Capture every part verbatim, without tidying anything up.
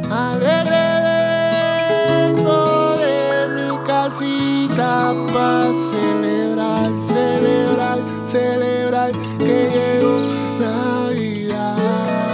Alegre vengo de mi casita para celebrar, celebrar, celebrar que llegó Navidad.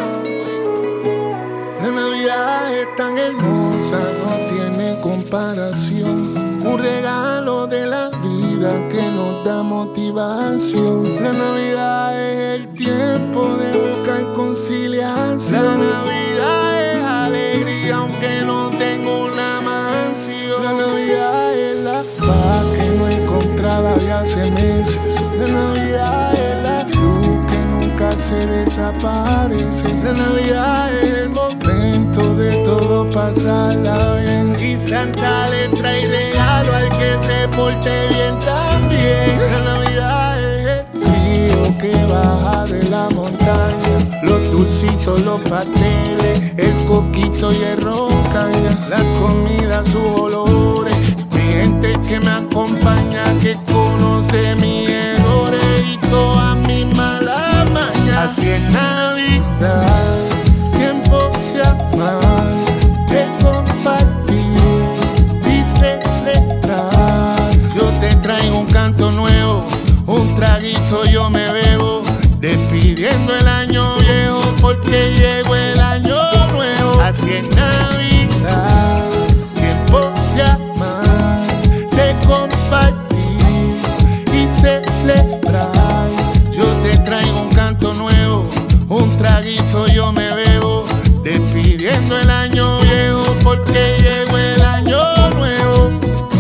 La Navidad es tan hermosa, no tiene comparación. Un regalo de la vida que nos da motivación. La Navidad es el tiempo de buscar conciliación. La Navidad es alegría aunque no tengo una mansión. La Navidad es la paz que no encontraba de hace meses. La Navidad es la luz que nunca se desaparece. La Navidad es el momento de todo pasarla bien. Y Santa le trae regalo al que se porte bien también. La Navidad es el frío que baja de la montaña, los dulcitos, los pasteles, el coquito y el roncaña, la comida, sus olores, mi gente que me acompaña, que conoce mis errores y todas mis malas mañas. Así es Navidad, tiempo de amar, de compartir y celebrar. Yo te traigo un canto nuevo, un traguito yo me bebo, despidiendo el año viejo porque llegó el año nuevo. Así es Navidad, tiempo de amar, de compartir y celebrar. Yo te traigo un canto nuevo, un traguito yo me bebo, despidiendo el año viejo porque llegó el año nuevo.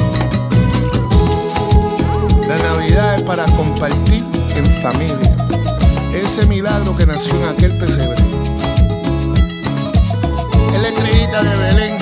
La Navidad es para compartir en familia, ese milagro que nació en aquel pesebre. Es la estrellita de Belén.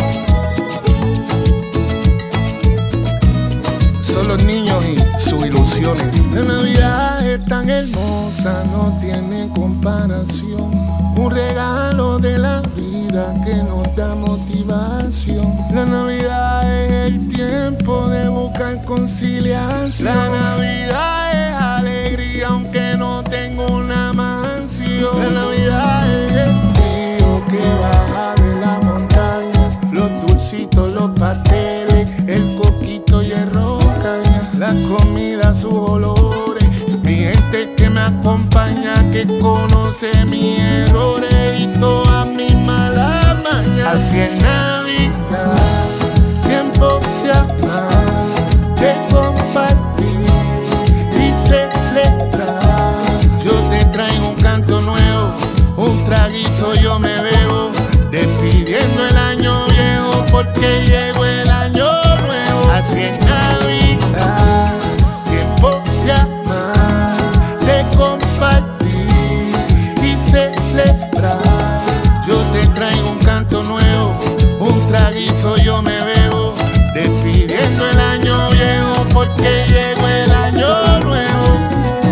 Son los niños y sus ilusiones. La Navidad es tan hermosa, no tiene comparación. Un regalo de la vida que nos da motivación. La Navidad es el tiempo de buscar conciliación. La Navidad es alegría aunque no tengo una mansión. La Navidad es el frío que baja de la montaña, los dulcitos, los pasteles, el coquito y el roncaña, la comida, sus olores, mi gente que me acompaña, que conoce mis errores y todas mis malas mañas. Así es Navidad, tiempo de amar, de compartir y celebrar. Yo te traigo un canto nuevo, un traguito yo me bebo, despidiendo el año viejo porque llegó el año nuevo. Así es Navidad, tiempo de amar, de compartir y celebrar. Yo te traigo un canto nuevo, un traguito yo me bebo, despidiendo el año viejo porque llegó el año nuevo.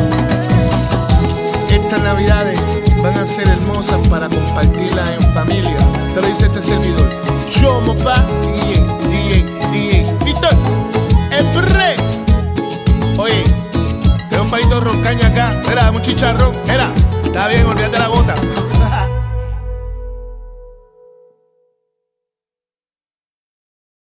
Estas navidades van a ser hermosas para compartirlas en familia. Te lo dice este servidor, yo mopa, D J, D J, D J, Víctor, el pre. Oye, tengo un palito de roncaña acá, mira, un chicharrón, mira, está bien, olvídate la boca.